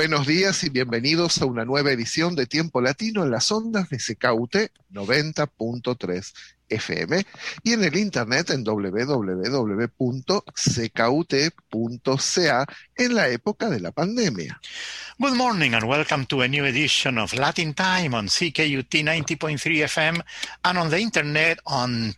Buenos días y bienvenidos a una nueva edición de Tiempo Latino en las ondas de CKUT 90.3 FM y en el internet en www.ckut.ca en la época de la pandemia. Good morning and welcome to a new edition of Latin Time on CKUT 90.3 FM and on the internet on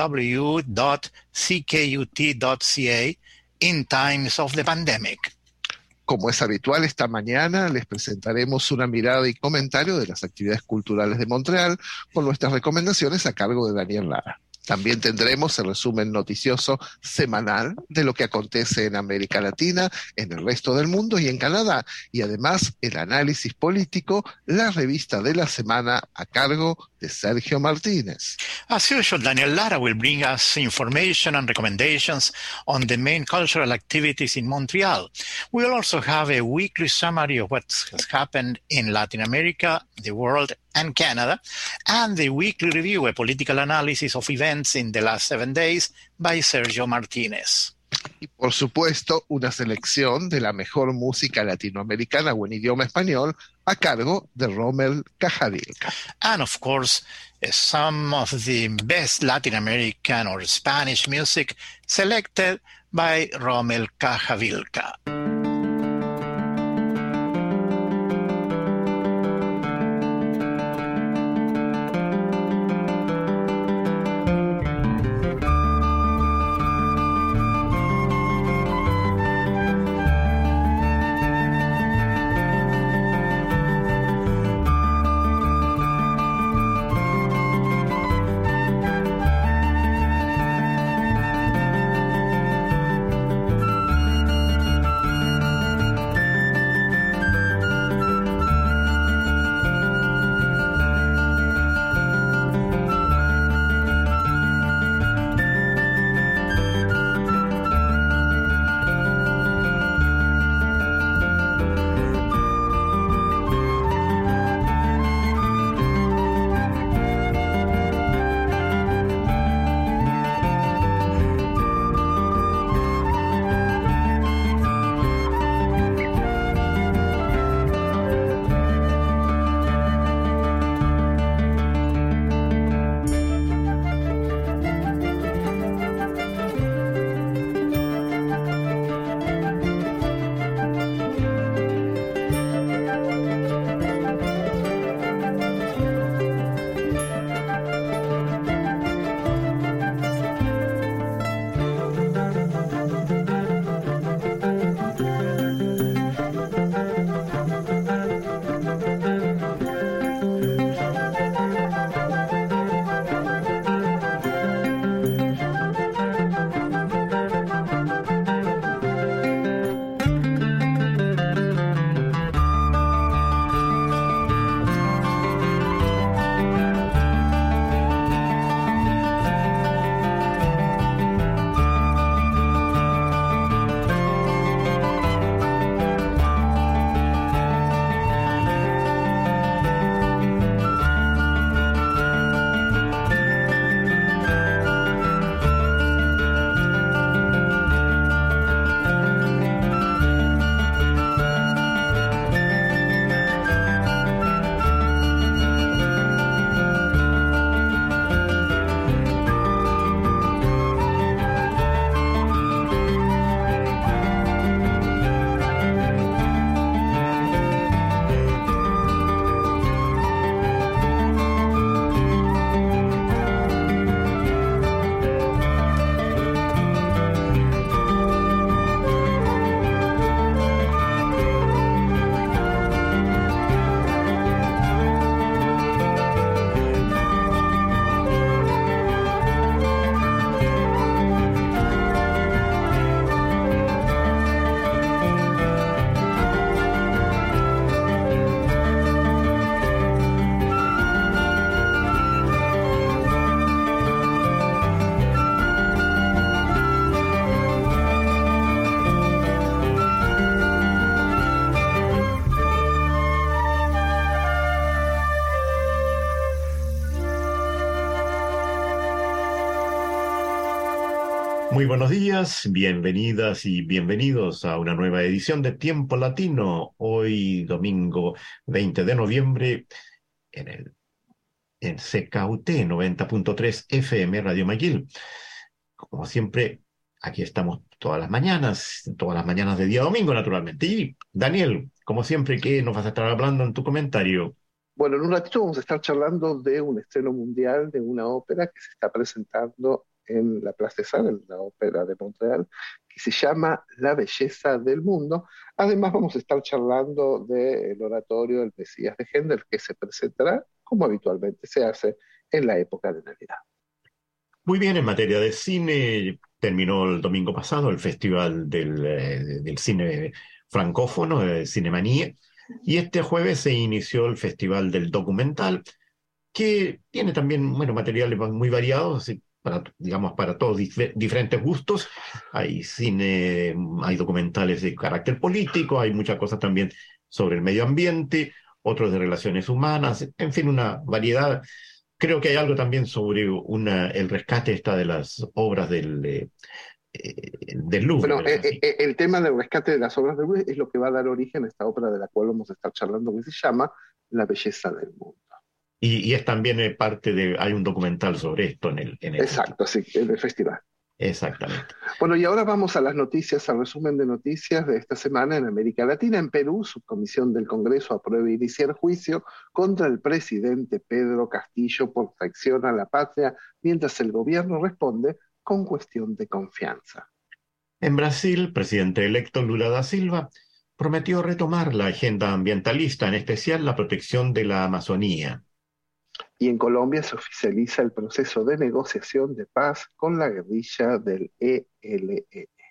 www.ckut.ca in times of the pandemic. Como es habitual, esta mañana les presentaremos una mirada y comentario de las actividades culturales de Montreal con nuestras recomendaciones a cargo de Daniel Lara. También tendremos el resumen noticioso semanal de lo que acontece en América Latina, en el resto del mundo y en Canadá. Y además el análisis político, la revista de la semana a cargo de Sergio Martínez. As usual, Daniel Lara will bring us information and recommendations on the main cultural activities in Montreal. We will also have a weekly summary of what has happened in Latin America, the world, and Canada, and the weekly review, a political analysis of events in the last 7 days by Sergio Martínez. Y por supuesto, una selección de la mejor música latinoamericana o en idioma español a cargo de Rommel Cajavilca. And of course, some of the best Latin American or Spanish music selected by Rommel Cajavilca. Muy buenos días, bienvenidas y bienvenidos a una nueva edición de Tiempo Latino, hoy domingo 20 de noviembre en CKUT 90.3 FM Radio McGill. Como siempre, aquí estamos todas las mañanas de día domingo naturalmente. Y Daniel, como siempre, ¿qué nos vas a estar hablando en tu comentario? Bueno, en un ratito vamos a estar charlando de un estreno mundial de una ópera que se está presentando en la Place des Arts, en la Ópera de Montreal, que se llama La Belleza del Mundo. Además vamos a estar charlando del oratorio El Mesías de Händel, que se presentará, como habitualmente se hace, en la época de Navidad. Muy bien, en materia de cine, terminó el domingo pasado el Festival del Cine Francófono, Cinemanía, y este jueves se inició el Festival del Documental, que tiene también, materiales muy variados, para todos diferentes gustos. Hay cine, hay documentales de carácter político, hay muchas cosas también sobre el medio ambiente, otros de relaciones humanas, en fin, una variedad. Creo que hay algo también sobre el rescate de las obras del Louvre. Bueno, el tema del rescate de las obras del Louvre es lo que va a dar origen a esta ópera de la cual vamos a estar charlando, que se llama La Belleza del Mundo. Y es también hay un documental sobre esto en el Exacto, sí, en el festival. Exactamente. Bueno, y ahora vamos a las noticias, al resumen de noticias de esta semana en América Latina. En Perú, subcomisión del Congreso aprueba iniciar juicio contra el presidente Pedro Castillo por traición a la patria, mientras el gobierno responde con cuestión de confianza. En Brasil, presidente electo Lula da Silva prometió retomar la agenda ambientalista, en especial la protección de la Amazonía. Y en Colombia se oficializa el proceso de negociación de paz con la guerrilla del ELN.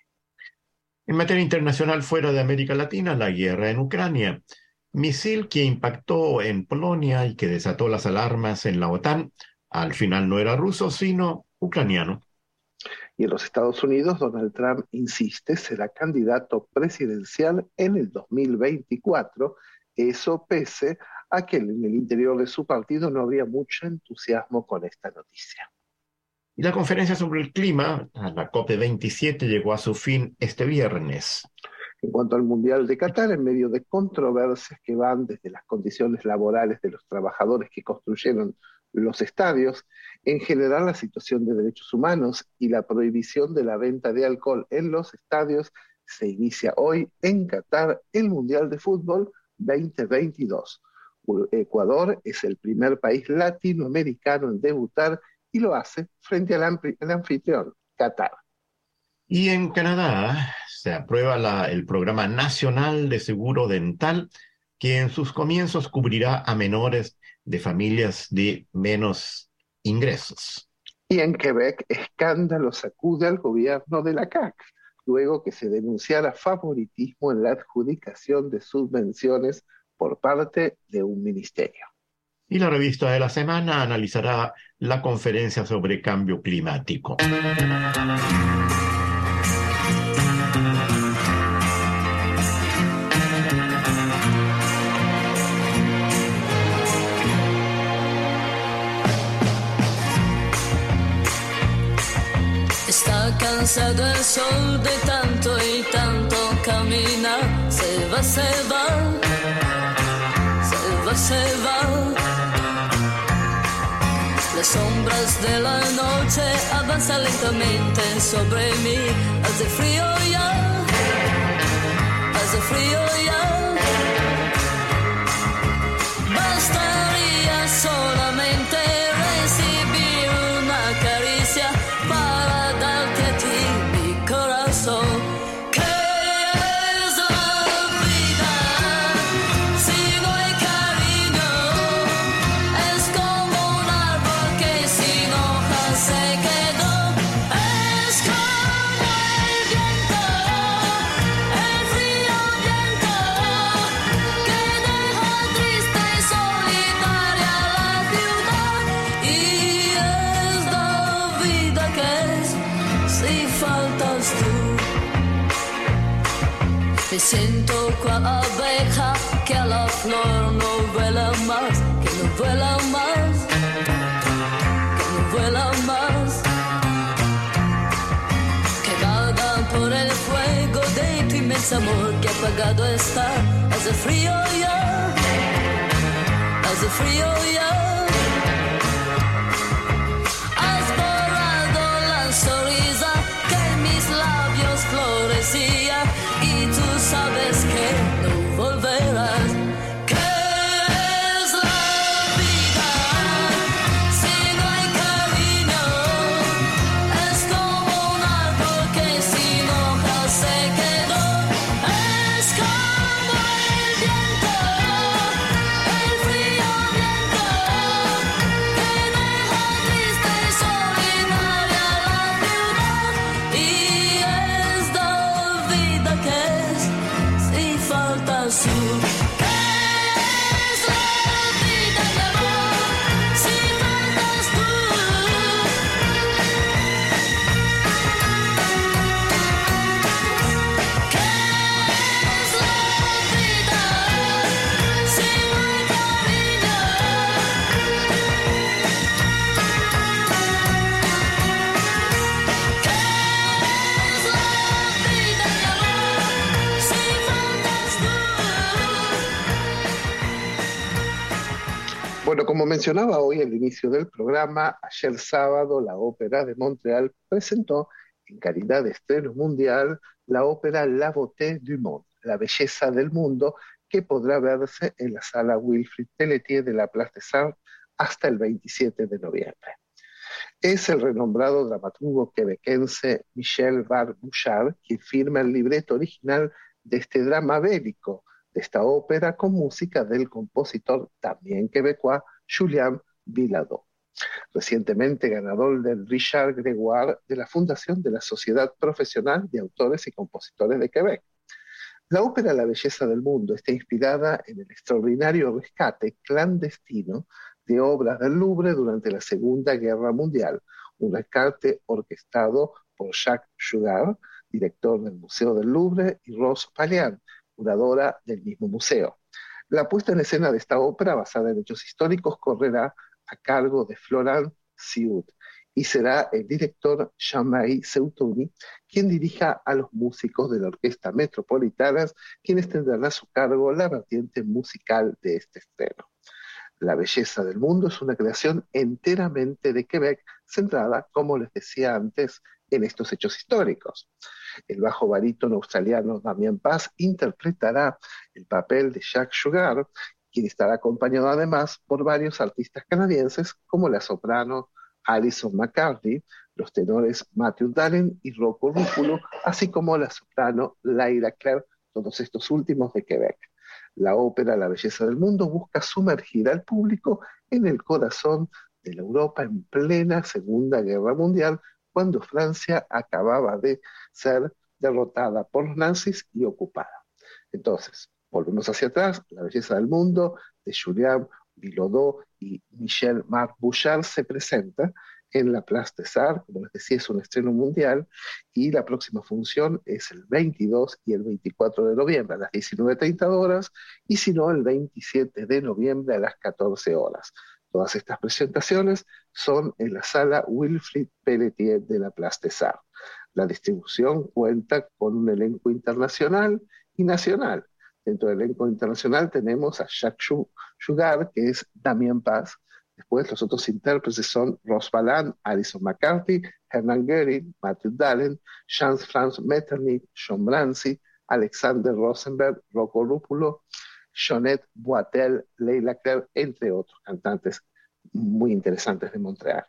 En materia internacional fuera de América Latina, la guerra en Ucrania. Misil que impactó en Polonia y que desató las alarmas en la OTAN, al final no era ruso, sino ucraniano. Y en los Estados Unidos, Donald Trump insiste, será candidato presidencial en el 2024, eso pese a que en el interior de su partido no habría mucho entusiasmo con esta noticia. Y la conferencia sobre el clima, la COP27, llegó a su fin este viernes. En cuanto al Mundial de Qatar, en medio de controversias que van desde las condiciones laborales de los trabajadores que construyeron los estadios, en general la situación de derechos humanos y la prohibición de la venta de alcohol en los estadios, se inicia hoy en Qatar el Mundial de Fútbol 2022. Ecuador es el primer país latinoamericano en debutar y lo hace frente al anfitrión, Qatar. Y en Canadá se aprueba el Programa Nacional de Seguro Dental, que en sus comienzos cubrirá a menores de familias de menos ingresos. Y en Quebec, escándalo sacude al gobierno de la CAQ, luego que se denunciara favoritismo en la adjudicación de subvenciones por parte de un ministerio. Y la revista de la semana analizará la conferencia sobre cambio climático. Está cansado el sol de tanto y tanto caminar, se va, se va. Se va. Las sombras de la noche avanzan lentamente sobre mí. Hace frío ya, hace frío ya. Bastaría solamente recibir una caricia para darte a ti mi corazón. Me siento cual abeja que a la flor no vuela más, que no vuela más, que no vuela más. ese amor que apagado está. Hace frío ya, hace frío ya. Has borrado la sonrisa que en mis labios florecía y tú sabes que no volverás. Bueno, como mencionaba hoy al inicio del programa, ayer sábado la Ópera de Montreal presentó en calidad de estreno mundial la ópera La Beauté du Monde, La Belleza del Mundo, que podrá verse en la sala Wilfrid Pelletier de la Place des Arts hasta el 27 de noviembre. Es el renombrado dramaturgo quebequense Michel Bar-Bouchard quien firma el libreto original de este drama bélico, de esta ópera con música del compositor también quebecois Julien Billaudot, recientemente ganador del Richard Grégoire de la Fundación de la Sociedad Profesional de Autores y Compositores de Quebec. La ópera La Belleza del Mundo está inspirada en el extraordinario rescate clandestino de obras del Louvre durante la Segunda Guerra Mundial, un rescate orquestado por Jacques Chugard, director del Museo del Louvre, y Rose Pallian, curadora del mismo museo. La puesta en escena de esta ópera, basada en hechos históricos, correrá a cargo de Florent Sioud y será el director Jean-Marie Seutouni quien dirija a los músicos de la Orquesta Metropolitana, quienes tendrán a su cargo la vertiente musical de este estreno. La Belleza del Mundo es una creación enteramente de Quebec, centrada, como les decía antes, en estos hechos históricos. El bajo barítono australiano Damien Paz interpretará el papel de Jacques Chugard, quien estará acompañado además por varios artistas canadienses como la soprano Alison McCarthy, los tenores Matthew Dallen y Rocco Ruffalo, así como la soprano Lyra Clare, todos estos últimos de Quebec. La ópera La Belleza del Mundo busca sumergir al público en el corazón de la Europa en plena Segunda Guerra Mundial, cuando Francia acababa de ser derrotada por los nazis y ocupada. Entonces, volvemos hacia atrás, La Belleza del Mundo, de Julien Billaudot y Michel Bar-Bouchard, se presenta en la Place des Arts, como les decía, es un estreno mundial, y la próxima función es el 22 y el 24 de noviembre a las 19:30 horas, y si no, el 27 de noviembre a las 14 horas. Todas estas presentaciones son en la sala Wilfrid Pelletier de la Place des Arts. La distribución cuenta con un elenco internacional y nacional. Dentro del elenco internacional tenemos a Jacques Chugard, que es Damien Paz. Después los otros intérpretes son Rose Pallian, Alison McCarthy, Hermann Göring, Matthew Dallen, Jean-Franz Metternich, John Brancy, Alexander Rosenberg, Rocco Ruffalo, Jeanette Boitel, Leila Claire, entre otros cantantes muy interesantes de Montreal.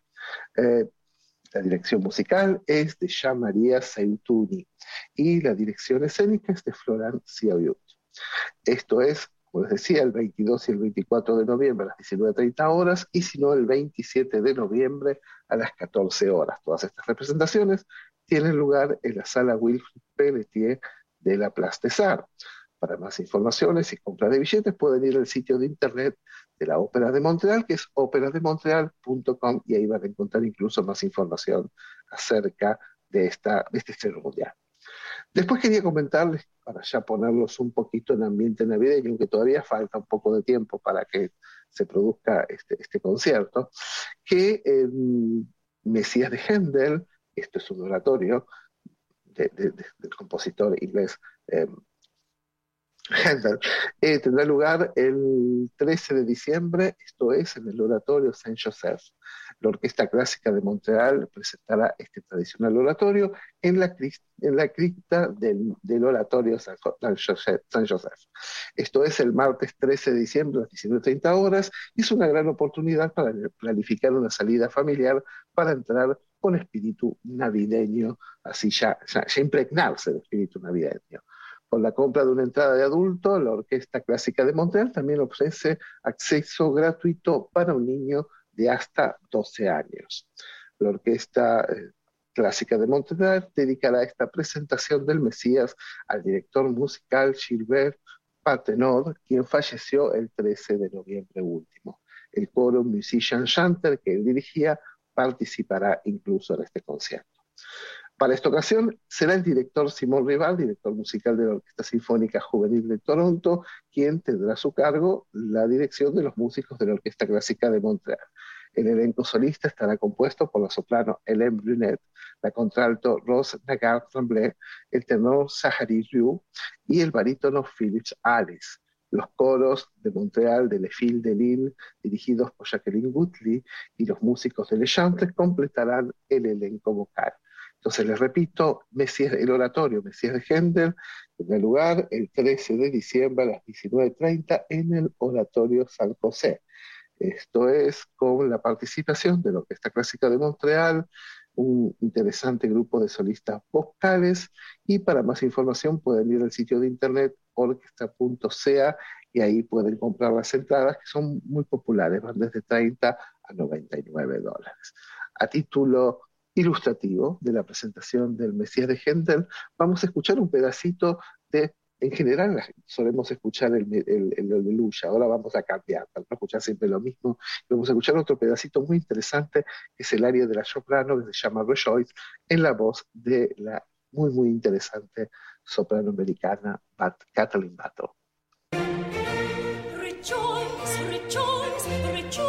La dirección musical es de Jean-Marie Seutouni y la dirección escénica es de Florent Sioud. Esto es, como les decía, el 22 y el 24 de noviembre a las 19:30 horas y si no el 27 de noviembre a las 14 horas. Todas estas representaciones tienen lugar en la sala Wilfrid Pelletier de la Place des Arts. Para más informaciones y compra de billetes pueden ir al sitio de internet de la Ópera de Montreal, que es operademontreal.com, y ahí van a encontrar incluso más información acerca de este estreno mundial. Después quería comentarles, para ya ponerlos un poquito en ambiente navideño, aunque todavía falta un poco de tiempo para que se produzca este concierto, que Mesías de Händel, esto es un oratorio del compositor inglés Händel, tendrá lugar el 13 de diciembre, esto es en el Oratorio Saint-Joseph. La Orquesta Clásica de Montreal presentará este tradicional oratorio en la cripta del Oratorio Saint-Joseph. Esto es el martes 13 de diciembre a las 19:30 horas, y es una gran oportunidad para planificar una salida familiar para entrar con espíritu navideño, así ya impregnarse de espíritu navideño. Con la compra de una entrada de adulto, la Orquesta Clásica de Montreal también ofrece acceso gratuito para un niño de hasta 12 años. La Orquesta Clásica de Montreal dedicará esta presentación del Mesías al director musical Gilbert Patenaude, quien falleció el 13 de noviembre último. El coro Musician Chanter que él dirigía participará incluso en este concierto. Para esta ocasión será el director Simon Rival, director musical de la Orquesta Sinfónica Juvenil de Toronto, quien tendrá a su cargo la dirección de los músicos de la Orquesta Clásica de Montreal. El elenco solista estará compuesto por la soprano Hélène Brunet, la contralto Rose Nagar-Tremblay, el tenor Zachary Rieu y el barítono Philippe Alice. Los coros de Montreal de Les Filles de Lille, dirigidos por Jacqueline Woodley, y los músicos de Le Chantre completarán el elenco vocal. Entonces les repito, el oratorio Mesías de Händel tendrá lugar el 13 de diciembre a las 19:30 en el Oratorio San José. Esto es con la participación de la Orquesta Clásica de Montreal, un interesante grupo de solistas vocales, y para más información pueden ir al sitio de internet orquesta.ca y ahí pueden comprar las entradas, que son muy populares, van desde $30 a $99. A título ilustrativo de la presentación del Mesías de Händel, vamos a escuchar un pedacito en general solemos escuchar el Aleluya, ahora vamos a cambiar, para no escuchar siempre lo mismo, vamos a escuchar otro pedacito muy interesante, que es el aria de la soprano, que se llama Rejoice, en la voz de la muy muy interesante soprano americana Kathleen Battle. Rejoice, rejoice, rejoice.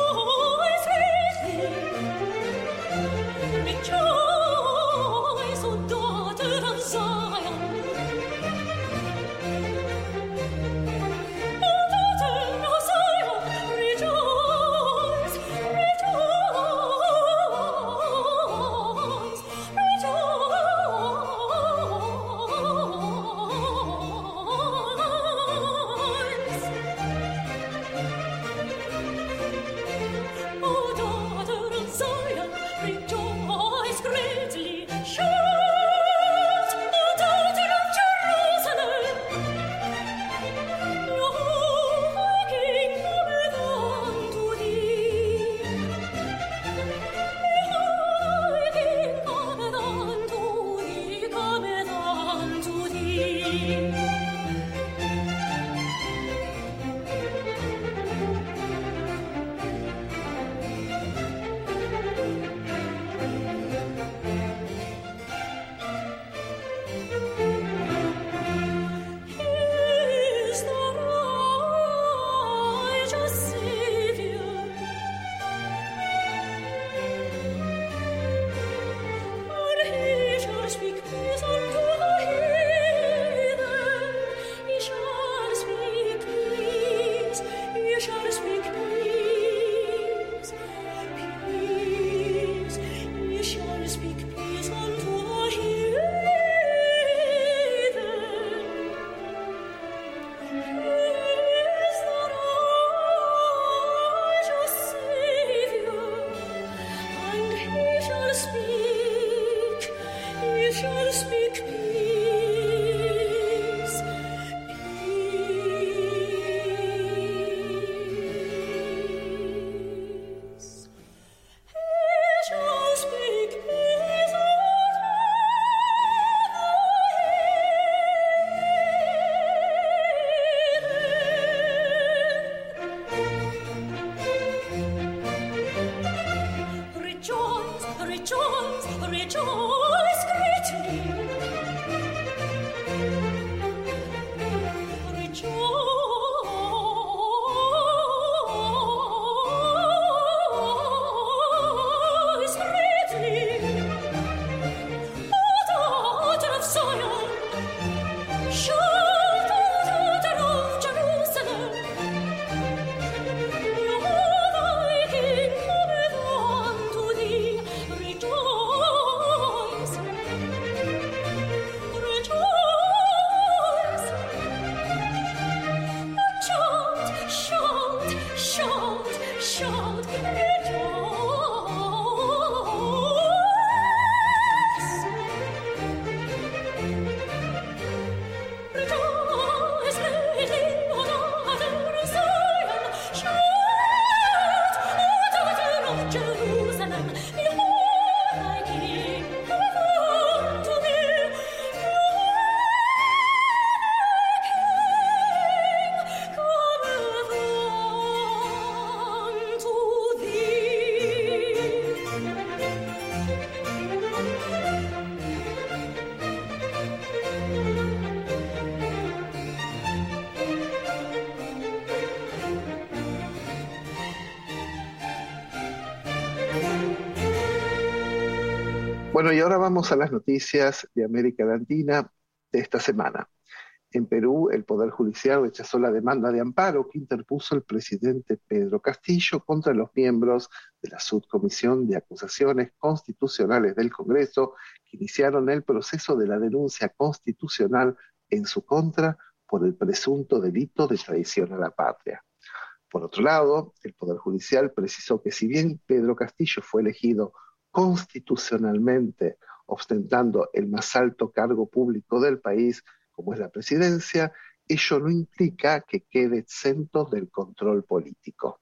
Bueno, y ahora vamos a las noticias de América Latina de esta semana. En Perú, el Poder Judicial rechazó la demanda de amparo que interpuso el presidente Pedro Castillo contra los miembros de la Subcomisión de Acusaciones Constitucionales del Congreso que iniciaron el proceso de la denuncia constitucional en su contra por el presunto delito de traición a la patria. Por otro lado, el Poder Judicial precisó que si bien Pedro Castillo fue elegido constitucionalmente, ostentando el más alto cargo público del país, como es la presidencia, ello no implica que quede exento del control político.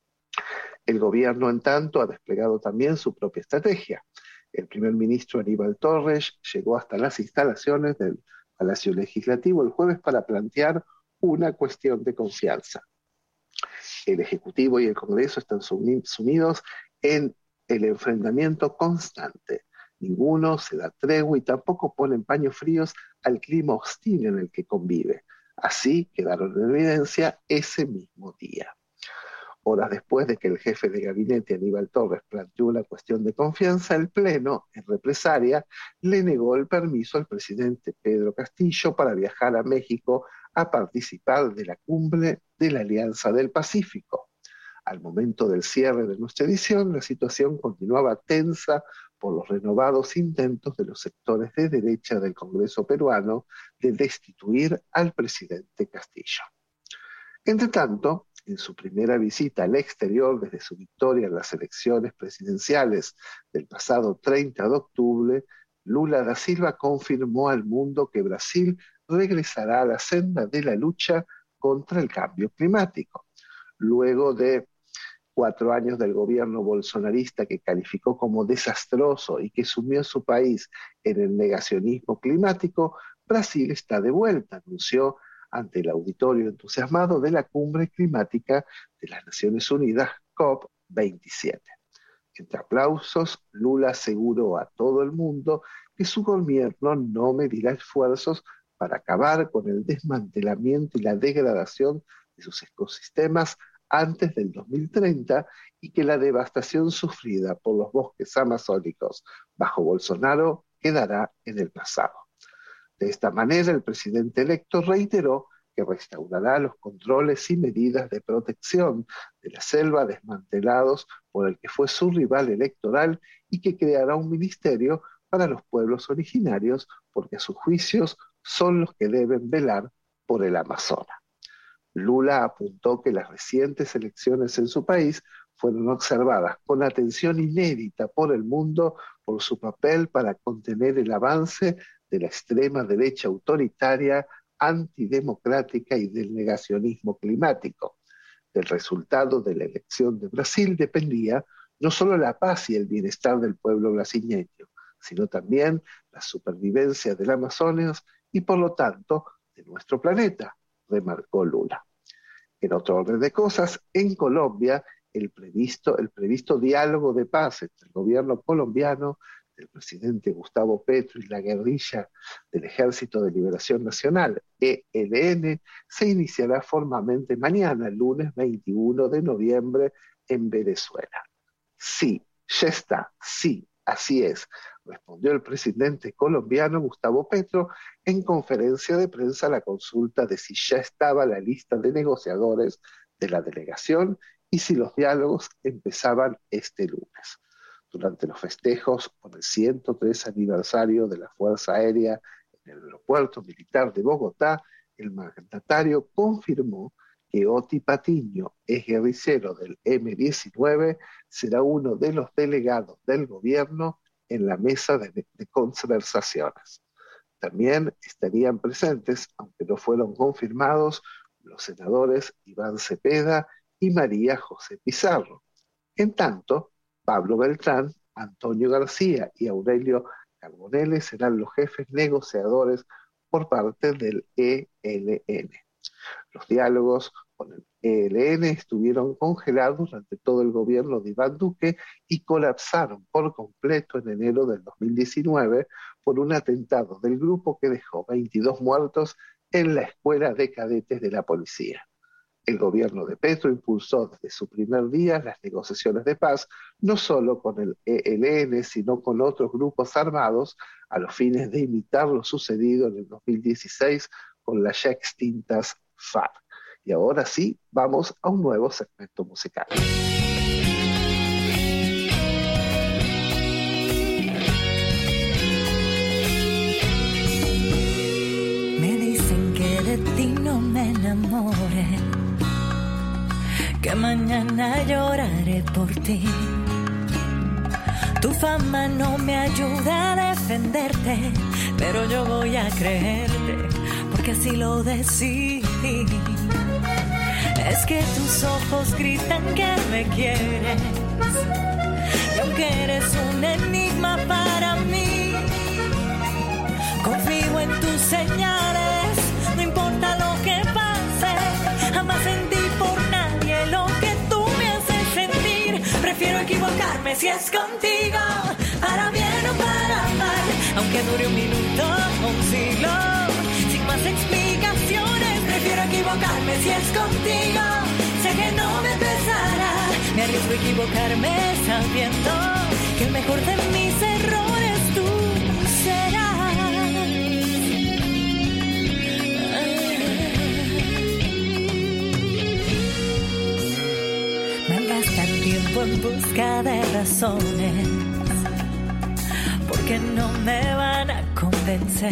El gobierno, en tanto, ha desplegado también su propia estrategia. El primer ministro Aníbal Torres llegó hasta las instalaciones del Palacio Legislativo el jueves para plantear una cuestión de confianza. El Ejecutivo y el Congreso están sumidos en el enfrentamiento constante. Ninguno se da tregua y tampoco ponen paños fríos al clima hostil en el que convive. Así quedaron en evidencia ese mismo día. Horas después de que el jefe de gabinete Aníbal Torres planteó una cuestión de confianza, el Pleno, en represalia, le negó el permiso al presidente Pedro Castillo para viajar a México a participar de la cumbre de la Alianza del Pacífico. Al momento del cierre de nuestra edición, la situación continuaba tensa por los renovados intentos de los sectores de derecha del Congreso peruano de destituir al presidente Castillo. Entre tanto, en su primera visita al exterior desde su victoria en las elecciones presidenciales del pasado 30 de octubre, Lula da Silva confirmó al mundo que Brasil regresará a la senda de la lucha contra el cambio climático. Luego de 4 años del gobierno bolsonarista que calificó como desastroso y que sumió a su país en el negacionismo climático, Brasil está de vuelta, anunció ante el auditorio entusiasmado de la cumbre climática de las Naciones Unidas, COP27. Entre aplausos, Lula aseguró a todo el mundo que su gobierno no medirá esfuerzos para acabar con el desmantelamiento y la degradación de sus ecosistemas antes del 2030 y que la devastación sufrida por los bosques amazónicos bajo Bolsonaro quedará en el pasado. De esta manera, el presidente electo reiteró que restaurará los controles y medidas de protección de la selva desmantelados por el que fue su rival electoral y que creará un ministerio para los pueblos originarios porque a sus juicios son los que deben velar por el Amazonas. Lula apuntó que las recientes elecciones en su país fueron observadas con atención inédita por el mundo por su papel para contener el avance de la extrema derecha autoritaria, antidemocrática y del negacionismo climático. Del resultado de la elección de Brasil dependía no solo la paz y el bienestar del pueblo brasileño, sino también la supervivencia del Amazonas y por lo tanto de nuestro planeta, remarcó Lula. En otro orden de cosas, en Colombia, el previsto diálogo de paz entre el gobierno colombiano, el presidente Gustavo Petro y la guerrilla del Ejército de Liberación Nacional, ELN, se iniciará formalmente mañana, lunes 21 de noviembre, en Venezuela. Sí, ya está, sí, así es, respondió el presidente colombiano Gustavo Petro en conferencia de prensa a la consulta de si ya estaba la lista de negociadores de la delegación y si los diálogos empezaban este lunes. Durante los festejos por el 103 aniversario de la Fuerza Aérea en el Aeropuerto Militar de Bogotá, el mandatario confirmó que Oti Patiño, exguerrillero del M-19, será uno de los delegados del gobierno en la mesa de conversaciones. También estarían presentes, aunque no fueron confirmados, los senadores Iván Cepeda y María José Pizarro. En tanto, Pablo Beltrán, Antonio García y Aurelio Carbonell serán los jefes negociadores por parte del ELN. Los diálogos con el ELN estuvieron congelados durante todo el gobierno de Iván Duque y colapsaron por completo en enero del 2019 por un atentado del grupo que dejó 22 muertos en la escuela de cadetes de la policía. El gobierno de Petro impulsó desde su primer día las negociaciones de paz, no solo con el ELN, sino con otros grupos armados, a los fines de imitar lo sucedido en el 2016 con las ya extintas FARC. Y ahora sí, vamos a un nuevo segmento musical. Me dicen que de ti no me enamore, que mañana lloraré por ti. Tu fama no me ayuda a defenderte, pero yo voy a creerte, porque así lo decidí. Es que tus ojos gritan que me quieres, y aunque eres un enigma para mí, confío en tus señales, no importa lo que pase, jamás sentí por nadie lo que tú me haces sentir. Prefiero equivocarme si es contigo, para bien o para mal, aunque dure un minuto o un siglo, sin más explicaciones. Prefiero equivocarme si es contigo, sé que no me pesará, me arriesgo a equivocarme sabiendo que el mejor de mis errores tú serás. Gastar tiempo en busca de razones, porque no me van a convencer.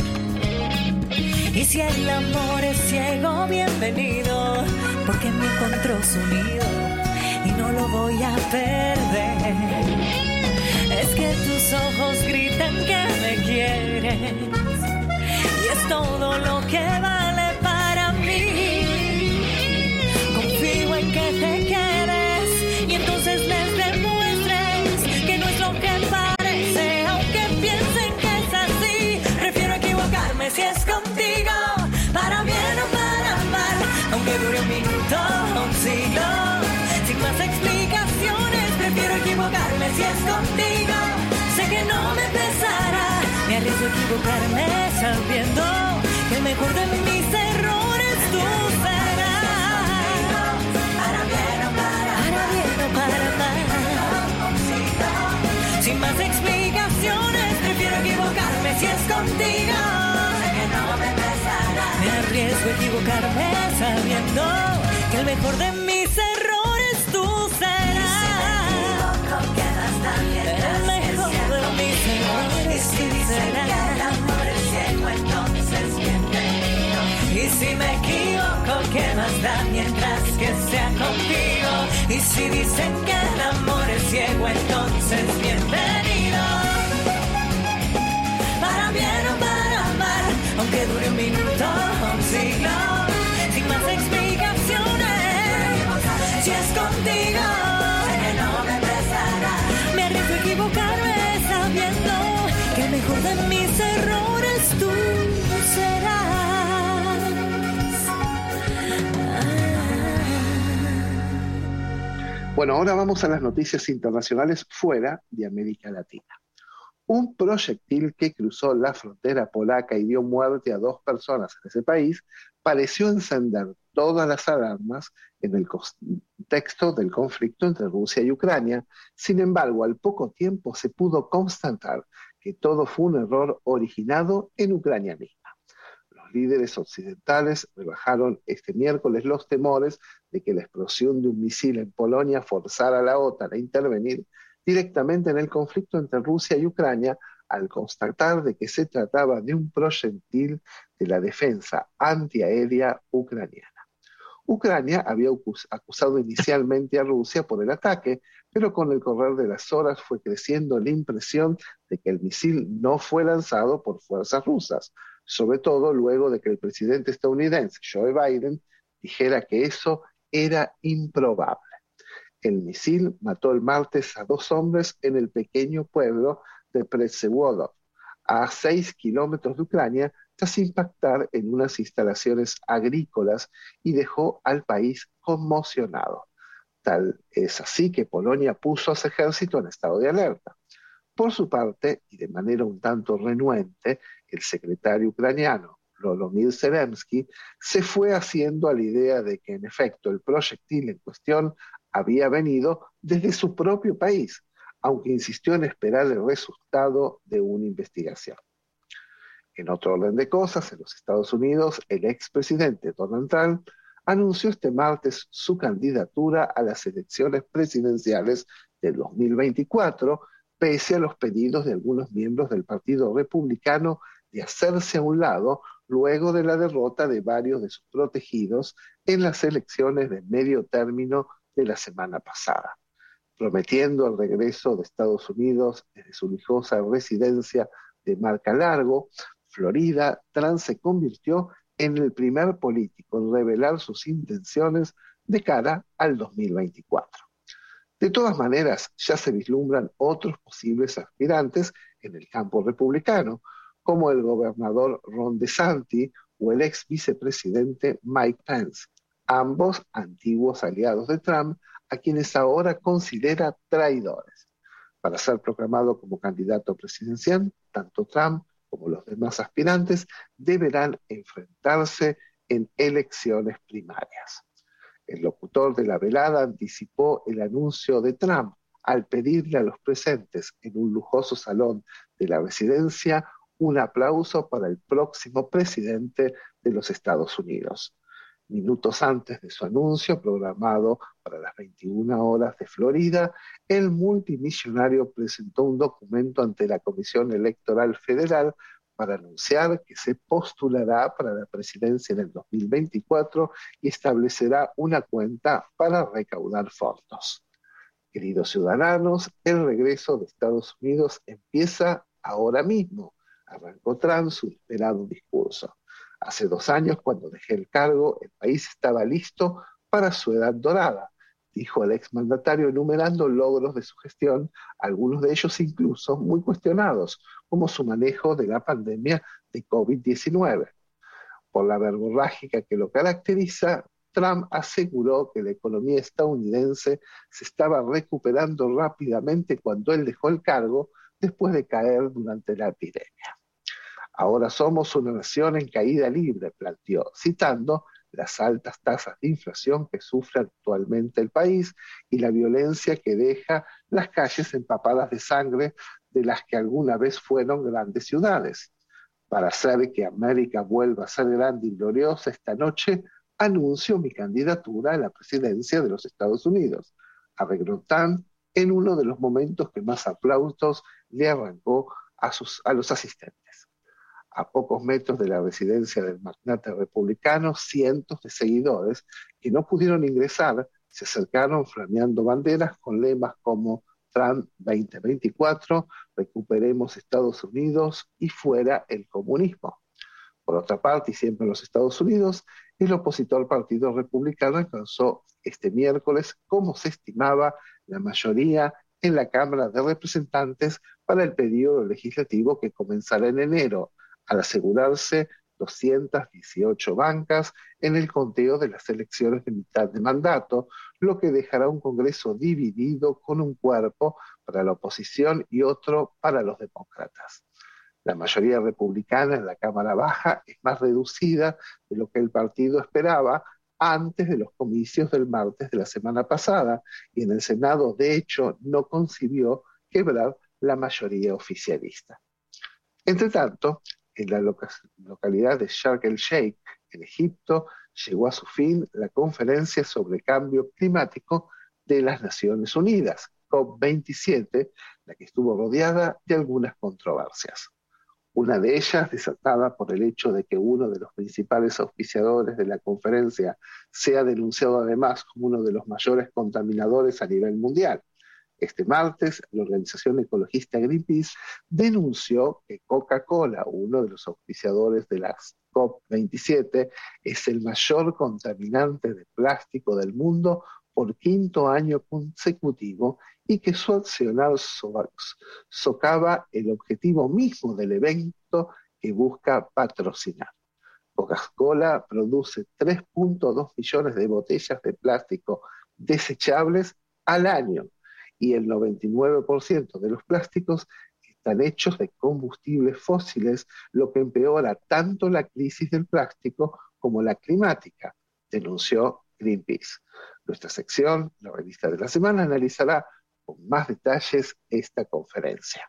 Y si el amor es ciego, bienvenido, porque me encontró su nido y no lo voy a perder. Es que tus ojos gritan que me quieres, y es todo lo que vale para mí. Confío en que te quedes y entonces les demuestres que no es lo que parece, aunque piensen que es así. Prefiero equivocarme si es contigo, para bien o para mal, aunque dure un minuto o un siglo, sin más explicaciones. Prefiero equivocarme si es contigo, sé que no me pesará, me arriesgo a equivocarme sabiendo que el mejor de mis errores tú serás. Sin más explicaciones, prefiero equivocarme si es contigo, sé que no me pesará, me arriesgo a equivocarme sabiendo que el mejor de mis errores tú serás. El mejor de mis errores tú serás. El amor es ciego, entonces bienvenido. Y si me equivoco, ¿qué más da mientras que sea contigo? Y si dicen que el amor es ciego, entonces bienvenido. Para bien o para mal, aunque dure un minuto o un siglo, sin más explicaciones. Si es contigo, sé que no me pesará, me arriesgo a equivocarme sabiendo que el mejor de mis errores tú serás. Bueno, ahora vamos a las noticias internacionales fuera de América Latina. Un proyectil que cruzó la frontera polaca y dio muerte a 2 personas en ese país pareció encender todas las alarmas en el contexto del conflicto entre Rusia y Ucrania. Sin embargo, al poco tiempo se pudo constatar que todo fue un error originado en Ucrania misma. Los líderes occidentales rebajaron este miércoles los temores de que la explosión de un misil en Polonia forzara a la OTAN a intervenir directamente en el conflicto entre Rusia y Ucrania, al constatar de que se trataba de un proyectil de la defensa antiaérea ucraniana. Ucrania había acusado inicialmente a Rusia por el ataque, pero con el correr de las horas fue creciendo la impresión de que el misil no fue lanzado por fuerzas rusas, sobre todo luego de que el presidente estadounidense Joe Biden dijera que eso era improbable. El misil mató el martes a 2 hombres en el pequeño pueblo de Przewodów, a 6 kilómetros de Ucrania, tras impactar en unas instalaciones agrícolas y dejó al país conmocionado. Tal es así que Polonia puso a su ejército en estado de alerta. Por su parte, y de manera un tanto renuente, el secretario ucraniano Volodymyr Zelensky, se fue haciendo a la idea de que en efecto el proyectil en cuestión había venido desde su propio país, aunque insistió en esperar el resultado de una investigación. En otro orden de cosas, en los Estados Unidos, el expresidente Donald Trump anunció este martes su candidatura a las elecciones presidenciales del 2024, pese a los pedidos de algunos miembros del Partido Republicano de hacerse a un lado luego de la derrota de varios de sus protegidos en las elecciones de medio término de la semana pasada. Prometiendo el regreso de Estados Unidos desde su lujosa residencia de Mar-a-Lago, Florida, Trump se convirtió en el primer político en revelar sus intenciones de cara al 2024. De todas maneras, ya se vislumbran otros posibles aspirantes en el campo republicano, como el gobernador Ron DeSantis o el ex vicepresidente Mike Pence, ambos antiguos aliados de Trump, a quienes ahora considera traidores. Para ser proclamado como candidato presidencial, tanto Trump como los demás aspirantes deberán enfrentarse en elecciones primarias. El locutor de la velada anticipó el anuncio de Trump al pedirle a los presentes en un lujoso salón de la residencia un aplauso para el próximo presidente de los Estados Unidos. Minutos antes de su anuncio, programado para las 21 horas de Florida, el multimillonario presentó un documento ante la Comisión Electoral Federal para anunciar que se postulará para la presidencia en el 2024 y establecerá una cuenta para recaudar fondos. Queridos ciudadanos, el regreso de Estados Unidos empieza ahora mismo, arrancó Trump su esperado discurso. Hace 2 años, cuando dejé el cargo, el país estaba listo para su edad dorada, dijo el exmandatario enumerando logros de su gestión, algunos de ellos incluso muy cuestionados, como su manejo de la pandemia de COVID-19. Por la verborrágica que lo caracteriza, Trump aseguró que la economía estadounidense se estaba recuperando rápidamente cuando él dejó el cargo después de caer durante la epidemia. Ahora somos una nación en caída libre, planteó, citando las altas tasas de inflación que sufre actualmente el país y la violencia que deja las calles empapadas de sangre de las que alguna vez fueron grandes ciudades. Para hacer que América vuelva a ser grande y gloriosa, esta noche anuncio mi candidatura a la presidencia de los Estados Unidos, arregló Trump en uno de los momentos que más aplausos le arrancó a los asistentes. A pocos metros de la residencia del magnate republicano, cientos de seguidores que no pudieron ingresar se acercaron flameando banderas con lemas como Trump 2024, recuperemos Estados Unidos y fuera el comunismo. Por otra parte, y siempre en los Estados Unidos, el opositor Partido Republicano alcanzó este miércoles, como se estimaba, la mayoría en la Cámara de Representantes para el periodo legislativo que comenzará en enero, al asegurarse 218 bancas en el conteo de las elecciones de mitad de mandato, lo que dejará un Congreso dividido con un cuerpo para la oposición y otro para los demócratas. La mayoría republicana en la Cámara Baja es más reducida de lo que el partido esperaba antes de los comicios del martes de la semana pasada, y en el Senado, de hecho, no consiguió quebrar la mayoría oficialista. Entre tanto, en la localidad de Sharm el-Sheikh, en Egipto, llegó a su fin la Conferencia sobre Cambio Climático de las Naciones Unidas, COP27, la que estuvo rodeada de algunas controversias. Una de ellas desatada por el hecho de que uno de los principales auspiciadores de la conferencia sea denunciado además como uno de los mayores contaminadores a nivel mundial. Este martes, la organización ecologista Greenpeace denunció que Coca-Cola, uno de los auspiciadores de la COP27, es el mayor contaminante de plástico del mundo por 5º año consecutivo y que su accionar socava el objetivo mismo del evento que busca patrocinar. Coca-Cola produce 3.2 millones de botellas de plástico desechables al año, y el 99% de los plásticos que están hechos de combustibles fósiles, lo que empeora tanto la crisis del plástico como la climática, denunció Greenpeace. Nuestra sección, la revista de la semana, analizará con más detalles esta conferencia.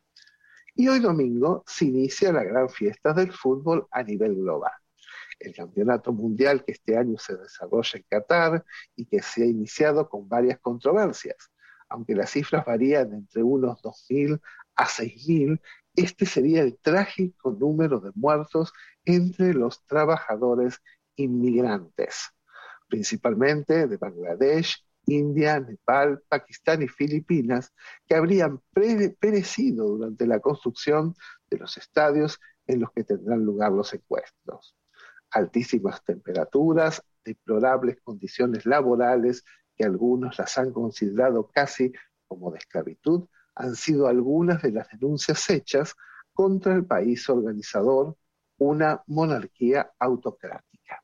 Y hoy domingo se inicia la gran fiesta del fútbol a nivel global. El campeonato mundial que este año se desarrolla en Qatar y que se ha iniciado con varias controversias. Aunque las cifras varían entre unos 2.000 a 6.000, este sería el trágico número de muertos entre los trabajadores inmigrantes, principalmente de Bangladesh, India, Nepal, Pakistán y Filipinas, que habrían perecido durante la construcción de los estadios en los que tendrán lugar los encuentros. Altísimas temperaturas, deplorables condiciones laborales, que algunos las han considerado casi como de esclavitud, han sido algunas de las denuncias hechas contra el país organizador, una monarquía autocrática.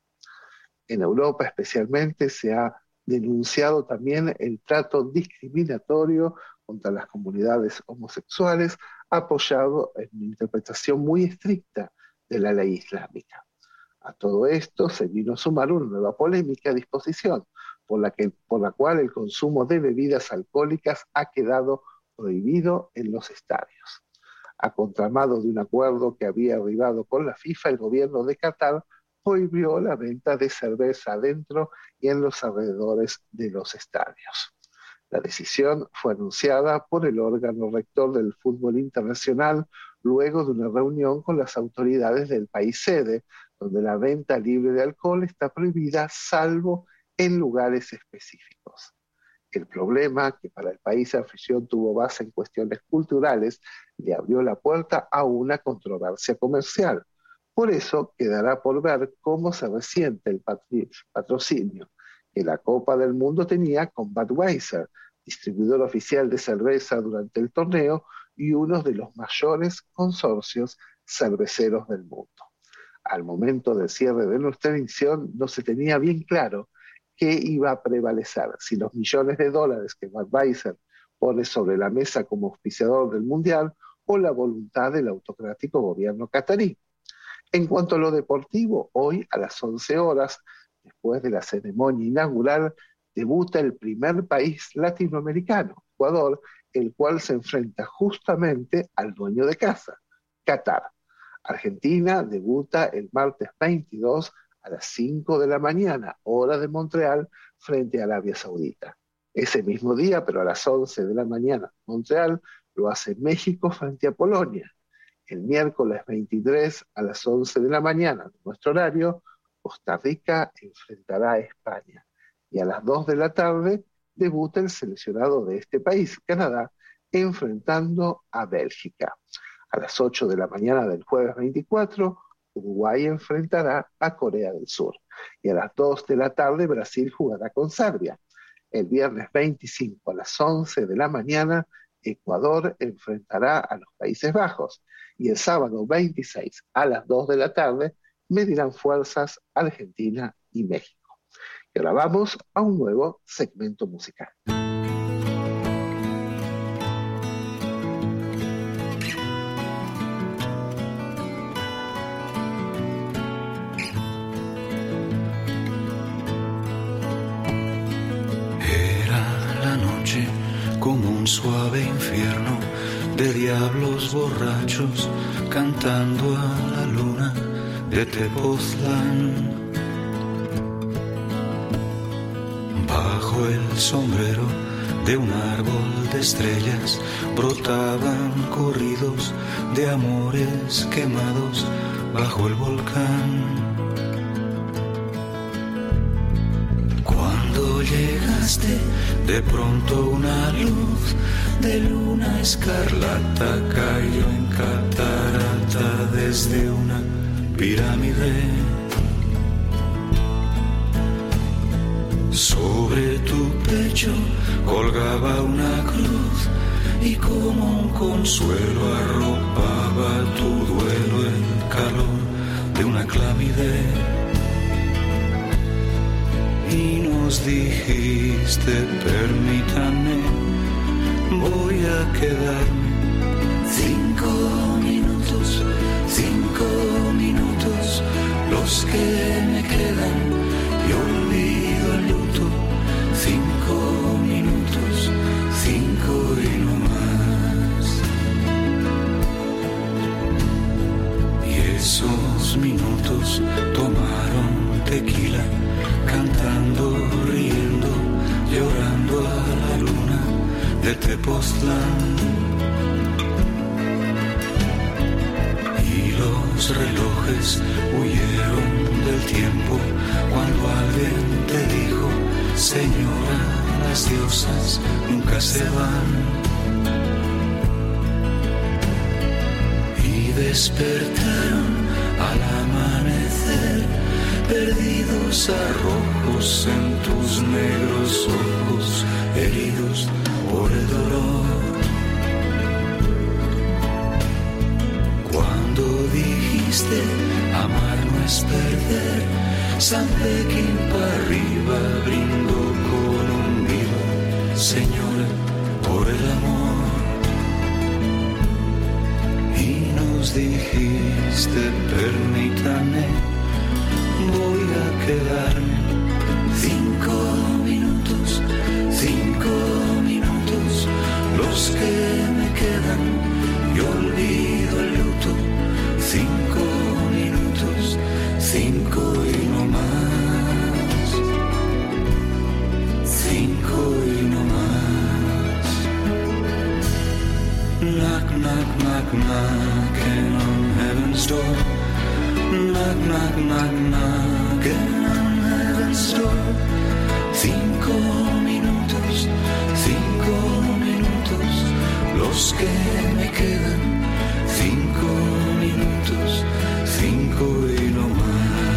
En Europa especialmente se ha denunciado también el trato discriminatorio contra las comunidades homosexuales, apoyado en una interpretación muy estricta de la ley islámica. A todo esto se vino a sumar una nueva polémica disposición, por la cual el consumo de bebidas alcohólicas ha quedado prohibido en los estadios. A contramano de un acuerdo que había arribado con la FIFA, el gobierno de Qatar prohibió la venta de cerveza adentro y en los alrededores de los estadios. La decisión fue anunciada por el órgano rector del fútbol internacional luego de una reunión con las autoridades del país sede, donde la venta libre de alcohol está prohibida salvo en lugares específicos. El problema, que para el país anfitrión tuvo base en cuestiones culturales, le abrió la puerta a una controversia comercial. Por eso quedará por ver cómo se resiente el patrocinio que la Copa del Mundo tenía con Budweiser, distribuidor oficial de cerveza durante el torneo y uno de los mayores consorcios cerveceros del mundo. Al momento del cierre de nuestra emisión no se tenía bien claro qué iba a prevalecer, si los millones de dólares que Budweiser pone sobre la mesa como auspiciador del Mundial o la voluntad del autocrático gobierno catarí. En cuanto a lo deportivo, hoy a las 11 horas, después de la ceremonia inaugural, debuta el primer país latinoamericano, Ecuador, el cual se enfrenta justamente al dueño de casa, Qatar. Argentina debuta el martes 22 a las 5 de la mañana, hora de Montreal, frente a Arabia Saudita. Ese mismo día, pero a las 11 de la mañana, Montreal lo hace México frente a Polonia. El miércoles 23 a las 11 de la mañana, de nuestro horario, Costa Rica enfrentará a España. Y a las 2 de la tarde debuta el seleccionado de este país, Canadá, enfrentando a Bélgica. A las 8 de la mañana del jueves 24, Uruguay enfrentará a Corea del Sur. Y a las 2 de la tarde, Brasil jugará con Serbia. El viernes 25 a las 11 de la mañana, Ecuador enfrentará a los Países Bajos. Y el sábado 26 a las 2 de la tarde, medirán fuerzas Argentina y México. Y ahora vamos a un nuevo segmento musical. Como un suave infierno de diablos borrachos cantando a la luna de Tepoztlán. Bajo el sombrero de un árbol de estrellas brotaban corridos de amores quemados bajo el volcán. Cuando llegaste, de pronto una luz de luna escarlata cayó en catarata desde una pirámide. Sobre tu pecho colgaba una cruz y como un consuelo arropaba tu duelo el calor de una clámide. Y nos dijiste, permítame, voy a quedarme 5 esos minutos tomaron tequila, cantando, riendo, llorando a la luna de Tepoztlán. Y los relojes huyeron del tiempo cuando alguien te dijo: señora, las diosas nunca se van. Y despertaron al amanecer, perdidos arrojos en tus negros ojos, heridos por el dolor. Cuando dijiste amar no es perder, San Pekín para arriba brindo con un viva, señora, por el amor. Y nos dijiste permítame, voy a quedarme 5 minutos, 5 minutos, los que me quedan, y olvido el luto. 5 minutos, 5 y no más, 5 y no más. Knock, knock, knock, knocking on heaven's door. Knock, knock, knock, knocking on heaven's door. 5 minutos, 5 minutos, los que me quedan. 5 minutos, 5 y no más.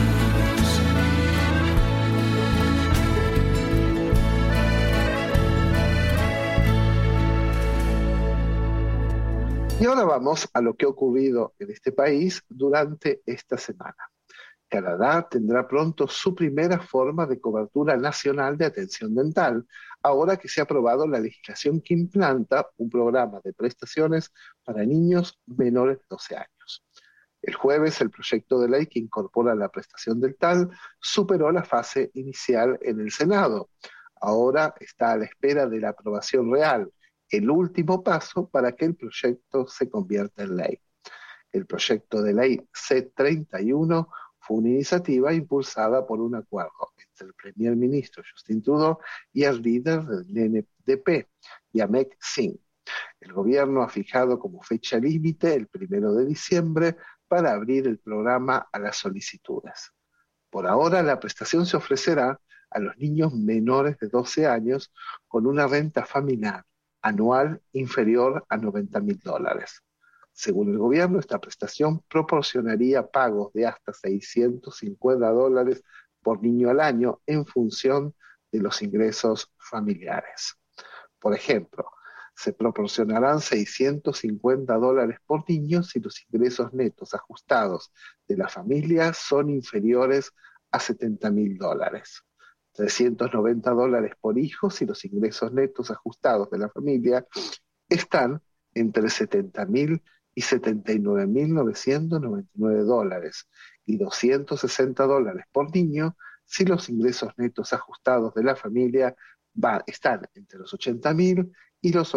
Y ahora vamos a lo que ha ocurrido en este país durante esta semana. Canadá tendrá pronto su primera forma de cobertura nacional de atención dental, ahora que se ha aprobado la legislación que implanta un programa de prestaciones para niños menores de 12 años. El jueves, el proyecto de ley que incorpora la prestación dental superó la fase inicial en el Senado. Ahora está a la espera de la aprobación real, el último paso para que el proyecto se convierta en ley. El proyecto de ley C-31 fue una iniciativa impulsada por un acuerdo entre el primer ministro Justin Trudeau y el líder del NDP, Jagmeet Singh. El gobierno ha fijado como fecha límite el 1 de diciembre para abrir el programa a las solicitudes. Por ahora, la prestación se ofrecerá a los niños menores de 12 años con una renta familiar anual inferior a $90,000. Según el gobierno, esta prestación proporcionaría pagos de hasta $650 por niño al año en función de los ingresos familiares. Por ejemplo, se proporcionarán $650 por niño si los ingresos netos ajustados de la familia son inferiores a $70,000. $390 por hijo si los ingresos netos ajustados de la familia están entre $70,000 y $79,999, y $260 por niño si los ingresos netos ajustados de la familia están entre los $80,000 y los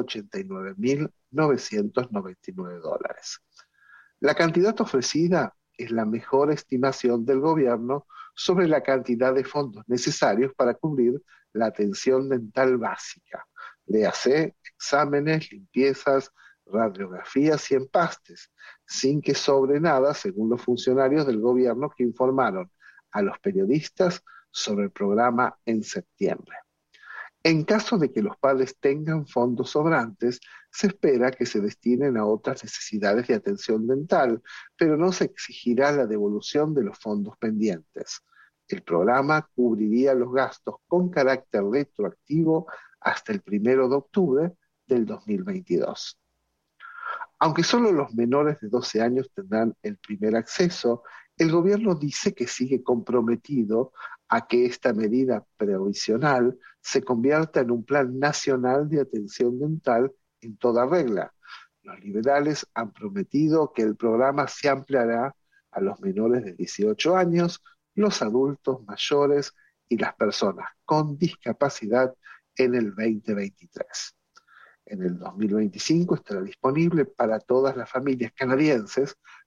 $89,999. La cantidad ofrecida es la mejor estimación del gobierno sobre la cantidad de fondos necesarios para cubrir la atención dental básica, léase exámenes, limpiezas, radiografías y empastes, sin que sobre nada, según los funcionarios del gobierno que informaron a los periodistas sobre el programa en septiembre. En caso de que los padres tengan fondos sobrantes, se espera que se destinen a otras necesidades de atención dental, pero no se exigirá la devolución de los fondos pendientes. El programa cubriría los gastos con carácter retroactivo hasta el 1 de octubre del 2022. Aunque solo los menores de 12 años tendrán el primer acceso, el gobierno dice que sigue comprometido a que esta medida provisional se convierta en un plan nacional de atención dental en toda regla. Los liberales han prometido que el programa se ampliará a los menores de 18 años, los adultos mayores y las personas con discapacidad en el 2023. En el 2025 estará disponible para todas las familias canadienses,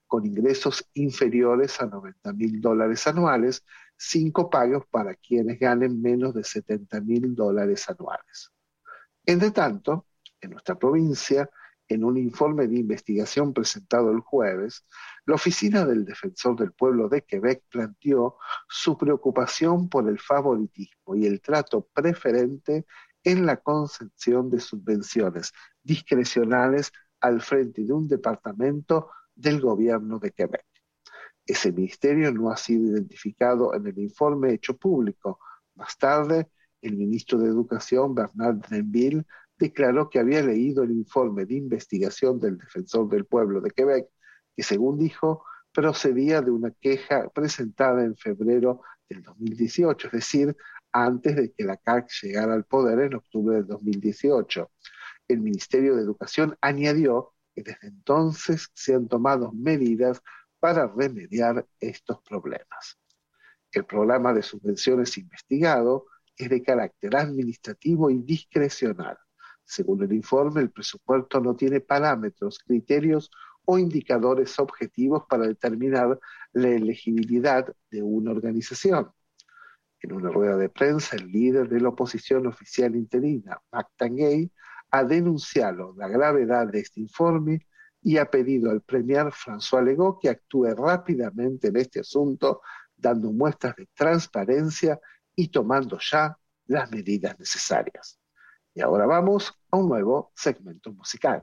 con ingresos inferiores a $90.000 anuales, sin copagos para quienes ganen menos de $70.000 anuales. Entre tanto, en nuestra provincia, en un informe de investigación presentado el jueves, la Oficina del Defensor del Pueblo de Quebec planteó su preocupación por el favoritismo y el trato preferente en la concesión de subvenciones discrecionales al frente de un departamento del gobierno de Quebec. Ese ministerio no ha sido identificado en el informe hecho público. Más tarde, el ministro de Educación, Bernard Drinville, declaró que había leído el informe de investigación del Defensor del Pueblo de Quebec, que según dijo, procedía de una queja presentada en febrero del 2018, es decir, antes de que la CAQ llegara al poder en octubre del 2018. El Ministerio de Educación añadió que desde entonces se han tomado medidas para remediar estos problemas. El programa de subvenciones investigado es de carácter administrativo y discrecional. Según el informe, el presupuesto no tiene parámetros, criterios o indicadores objetivos para determinar la elegibilidad de una organización. En una rueda de prensa, el líder de la oposición oficial interina, Mac Tanguay, ha denunciado la gravedad de este informe y ha pedido al premier François Legault que actúe rápidamente en este asunto, dando muestras de transparencia y tomando ya las medidas necesarias. Y ahora vamos a un nuevo segmento musical.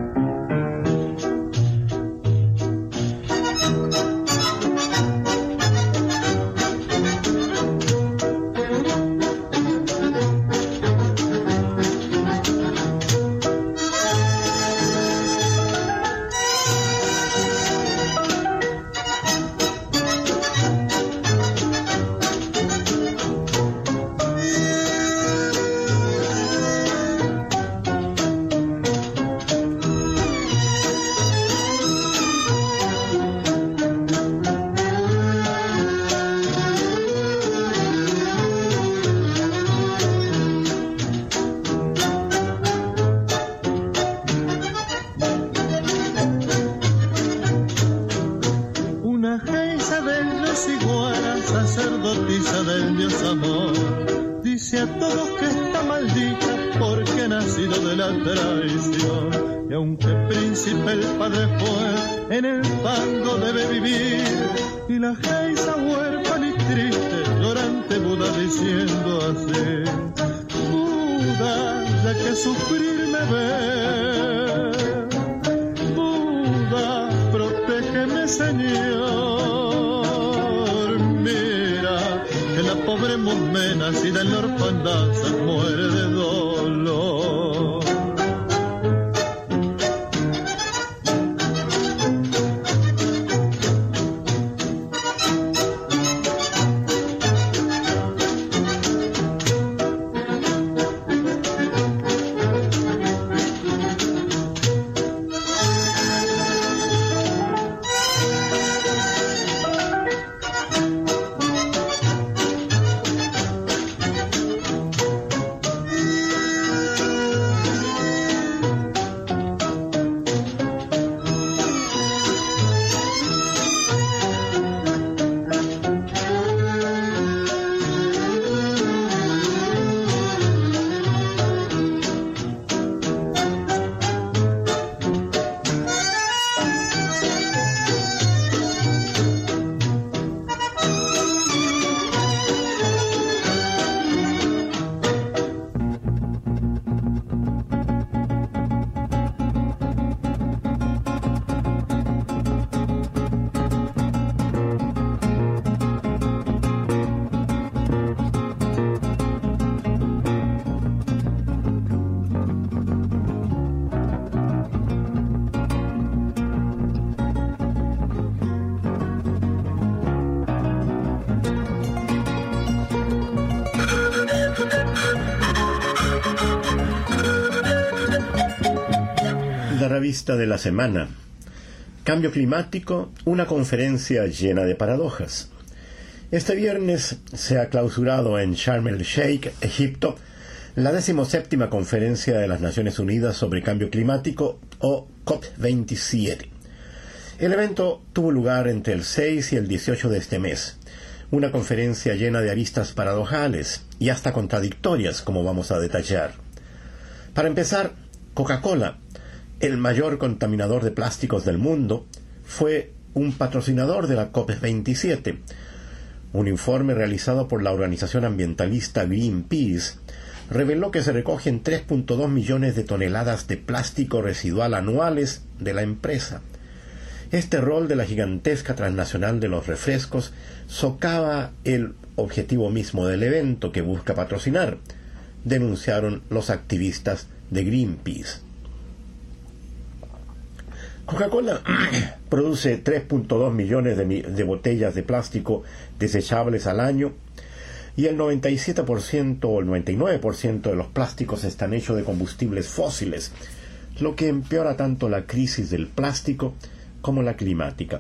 La revista de la semana. Cambio climático, una conferencia llena de paradojas. Este viernes se ha clausurado en Sharm el Sheikh, Egipto, la 17ª Conferencia de las Naciones Unidas sobre Cambio Climático, o COP27. El evento tuvo lugar entre el 6 y el 18 de este mes. Una conferencia llena de aristas paradojales y hasta contradictorias, como vamos a detallar. Para empezar, Coca-Cola, el mayor contaminador de plásticos del mundo, fue un patrocinador de la COP27. Un informe realizado por la organización ambientalista Greenpeace reveló que se recogen 3.2 millones de toneladas de plástico residual anuales de la empresa. Este rol de la gigantesca transnacional de los refrescos socava el objetivo mismo del evento que busca patrocinar, denunciaron los activistas de Greenpeace. Coca-Cola produce 3.2 millones de botellas de plástico desechables al año y el 97% o el 99% de los plásticos están hechos de combustibles fósiles, lo que empeora tanto la crisis del plástico como la climática.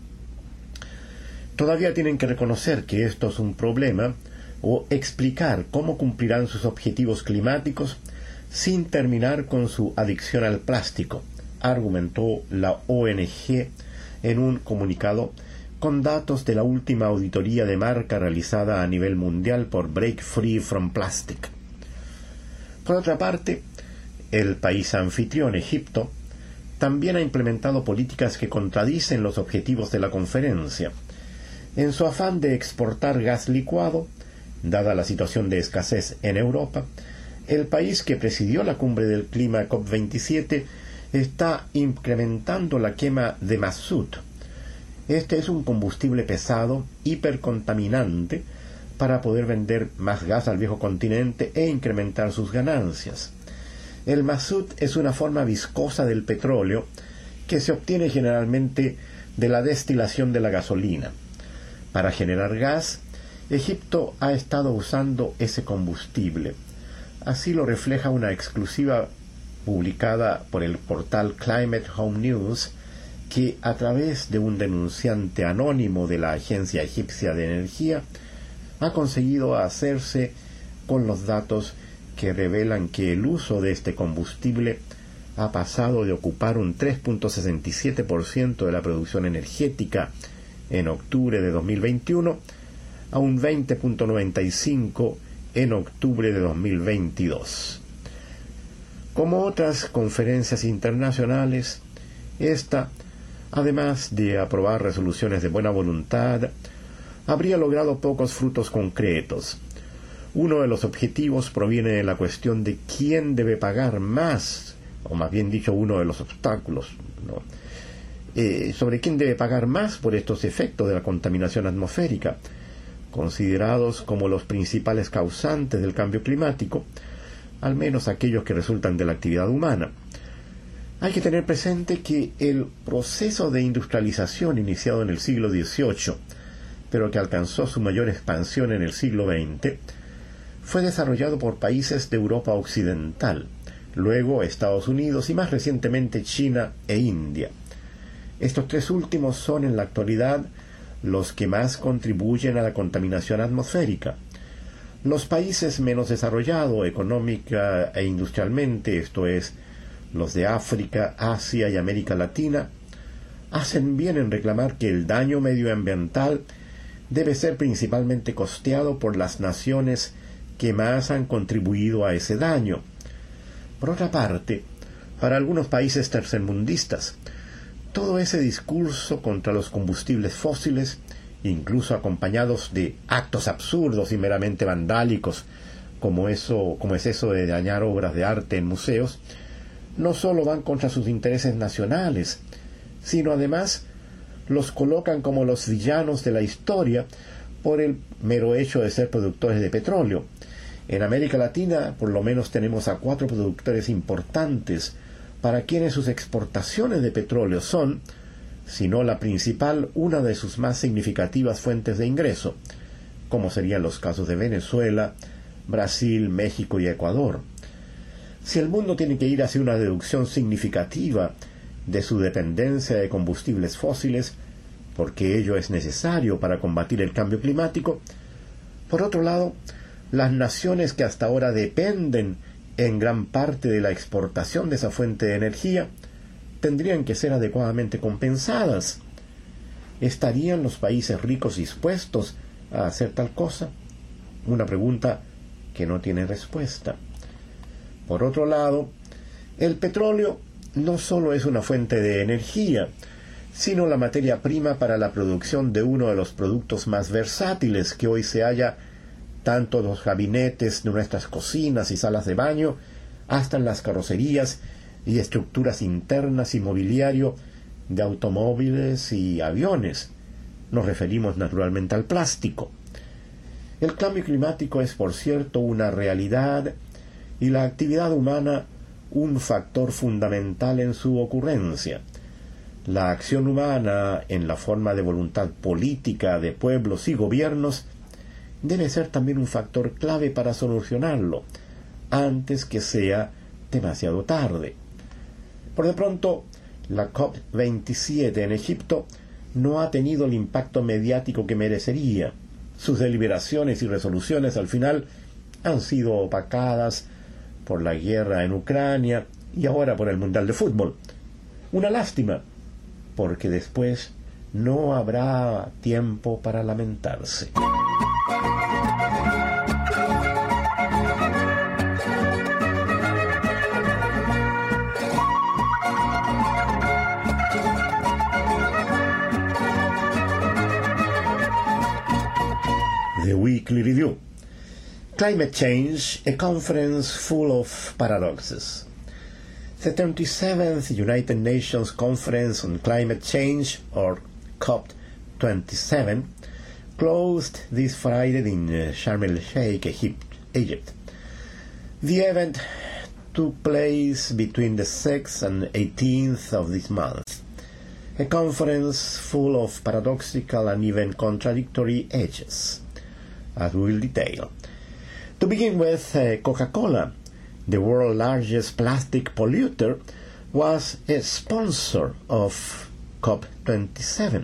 Todavía tienen que reconocer que esto es un problema o explicar cómo cumplirán sus objetivos climáticos sin terminar con su adicción al plástico, argumentó la ONG en un comunicado con datos de la última auditoría de marca realizada a nivel mundial por Break Free from Plastic. Por otra parte, el país anfitrión, Egipto, también ha implementado políticas que contradicen los objetivos de la conferencia. En su afán de exportar gas licuado, dada la situación de escasez en Europa, el país que presidió la cumbre del clima COP27 está incrementando la quema de mazut. Este es un combustible pesado, hipercontaminante, para poder vender más gas al viejo continente e incrementar sus ganancias. El mazut es una forma viscosa del petróleo que se obtiene generalmente de la destilación de la gasolina. Para generar gas, Egipto ha estado usando ese combustible. Así lo refleja una exclusiva publicada por el portal Climate Home News, que a través de un denunciante anónimo de la Agencia Egipcia de Energía ha conseguido hacerse con los datos que revelan que el uso de este combustible ha pasado de ocupar un 3.67% de la producción energética en octubre de 2021 a un 20.95% en octubre de 2022. Como otras conferencias internacionales, esta, además de aprobar resoluciones de buena voluntad, habría logrado pocos frutos concretos. Uno de los objetivos proviene de la cuestión de quién debe pagar más, o más bien dicho, uno de los obstáculos, ¿no? Sobre quién debe pagar más por estos efectos de la contaminación atmosférica, considerados como los principales causantes del cambio climático, al menos aquellos que resultan de la actividad humana. Hay que tener presente que el proceso de industrialización iniciado en el siglo XVIII, pero que alcanzó su mayor expansión en el siglo XX, fue desarrollado por países de Europa Occidental, luego Estados Unidos y más recientemente China e India. Estos tres últimos son en la actualidad los que más contribuyen a la contaminación atmosférica. Los países menos desarrollados económica e industrialmente, esto es, los de África, Asia y América Latina, hacen bien en reclamar que el daño medioambiental debe ser principalmente costeado por las naciones que más han contribuido a ese daño. Por otra parte, para algunos países tercermundistas, todo ese discurso contra los combustibles fósiles, incluso acompañados de actos absurdos y meramente vandálicos, como es eso de dañar obras de arte en museos, no solo van contra sus intereses nacionales, sino además los colocan como los villanos de la historia por el mero hecho de ser productores de petróleo. En América Latina, por lo menos, tenemos a 4 productores importantes para quienes sus exportaciones de petróleo son, si no la principal, una de sus más significativas fuentes de ingreso, como serían los casos de Venezuela, Brasil, México y Ecuador. Si el mundo tiene que ir hacia una reducción significativa de su dependencia de combustibles fósiles, porque ello es necesario para combatir el cambio climático, por otro lado, las naciones que hasta ahora dependen en gran parte de la exportación de esa fuente de energía, tendrían que ser adecuadamente compensadas. ¿Estarían los países ricos dispuestos a hacer tal cosa? Una pregunta que no tiene respuesta. Por otro lado, el petróleo no solo es una fuente de energía, sino la materia prima para la producción de uno de los productos más versátiles que hoy se halla tanto en los gabinetes de nuestras cocinas y salas de baño, hasta en las carrocerías y estructuras internas y mobiliario de automóviles y aviones. Nos referimos naturalmente al plástico. El cambio climático es, por cierto, una realidad y la actividad humana un factor fundamental en su ocurrencia. La acción humana, en la forma de voluntad política de pueblos y gobiernos, debe ser también un factor clave para solucionarlo, antes que sea demasiado tarde. Por de pronto, la COP27 en Egipto no ha tenido el impacto mediático que merecería. Sus deliberaciones y resoluciones al final han sido opacadas por la guerra en Ucrania y ahora por el Mundial de Fútbol. Una lástima, porque después no habrá tiempo para lamentarse. The Weekly Review. Climate Change, a conference full of paradoxes. The 27th United Nations Conference on Climate Change, or COP27, closed this Friday in Sharm el-Sheikh, Egypt. The event took place between the 6th and 18th of this month, a conference full of paradoxical and even contradictory edges, as we will detail. To begin with, Coca-Cola, the world's largest plastic polluter, was a sponsor of COP27.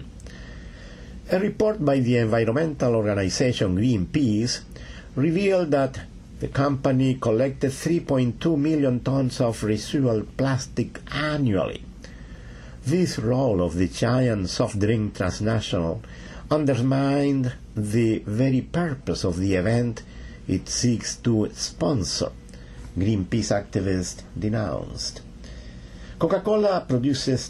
A report by the environmental organization Greenpeace revealed that the company collected 3.2 million tons of residual plastic annually. This role of the giant soft drink transnational undermined the very purpose of the event it seeks to sponsor, Greenpeace activists denounced. Coca-Cola produces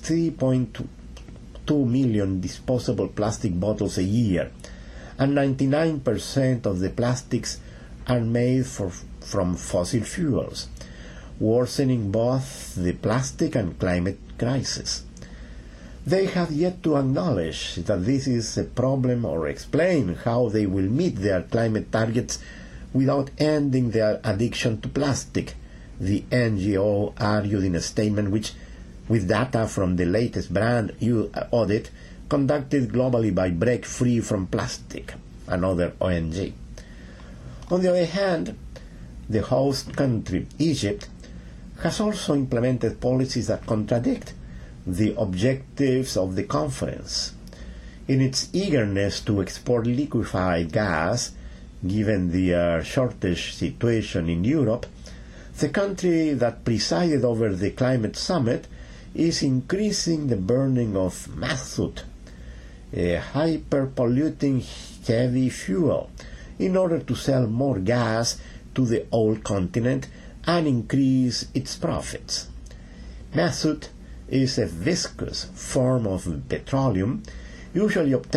3.2 million disposable plastic bottles a year, and 99% of the plastics are made from fossil fuels, worsening both the plastic and climate crisis. They have yet to acknowledge that this is a problem or explain how they will meet their climate targets without ending their addiction to plastic, the NGO argued in a statement which, with data from the latest brand audit conducted globally by Break Free from Plastic, another ONG. On the other hand, the host country, Egypt, has also implemented policies that contradict the objectives of the conference. In its eagerness to export liquefied gas, given the shortage situation in Europe, the country that presided over the climate summit is increasing the burning of mazout, a hyper-polluting heavy fuel, in order to sell more gas to the old continent and increase its profits. Mazout is a viscous form of petroleum, usually obtained